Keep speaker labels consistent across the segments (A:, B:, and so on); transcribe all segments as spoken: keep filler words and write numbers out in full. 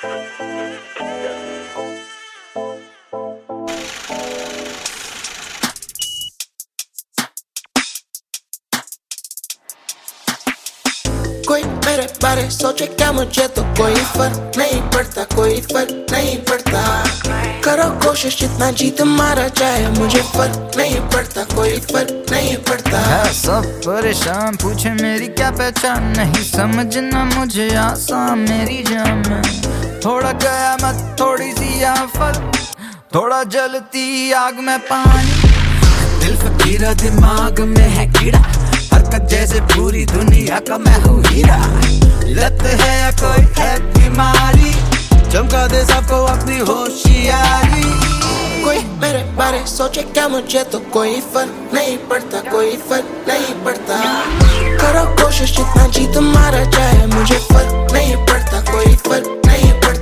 A: कोई मेरे बारे सोचे क्या, मुझे तो कोई फर्क नहीं पड़ता, कोई फर्क नहीं पड़ता। करो कोशिश जितना जी तुम्हारा चाहे, मुझे फर्क नहीं पड़ता, कोई फर्क नहीं पड़ता।
B: है सब परेशान, पूछे मेरी क्या पहचान, नहीं समझना मुझे आसान मेरी जान में। थोड़ा गया मत थोड़ी सी आफत, थोड़ा जलती आग में पानी। दिल फकीरा दिमाग में है कीड़ा, हरकत जैसे पूरी दुनिया का मैं हूँ हीरा। लत है या कोई है बीमारी, चमका दे सबको अपनी होशियारी।
A: कोई मेरे बारे सोचे क्या, मुझे तो कोई फर्क नहीं पड़ता, कोई फर्क नहीं पड़ता। करो कोशिश जितना जी तुम्हारा चाहे, मुझे फर्क नहीं पड़ता, कोई फर्क नहीं पड़ता।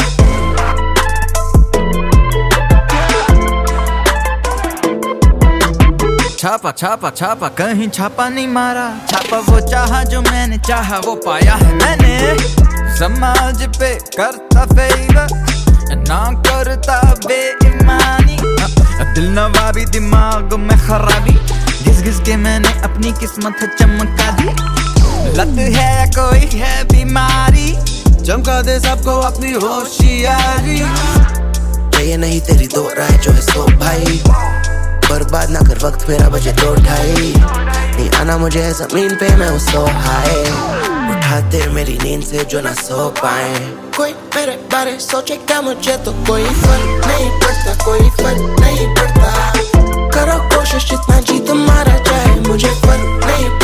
B: छापा छापा छापा कहीं छापा नहीं मारा, छापा वो चाहा जो मैंने चाहा वो पाया है मैंने। समाज पे करता फेवर ना करता बेईमानी, दिल नवाबी दिमाग में खराबी, घिस घिस के मैंने अपनी किस्मत चमका दी। लत है या कोई है बीमारी, चमका दे सबको अपनी होशियारी।
A: ये नहीं तेरी दो राय जो है सो भाई, बर्बाद ना कर वक्त मेरा बजे दो ढाई। नहीं आना मुझे जमीन पे मैं सो हाय, उठाते मेरी नींद से जो ना सो पाए। कोई मेरे बारे सोचे क्या, मुझे तो कोई फर्क नहीं पड़ता, कोई फर्क नहीं पड़ता। करो कोशिश जितना जी तुम्हारा चाहे, मुझे फर्क नहीं पड़ता।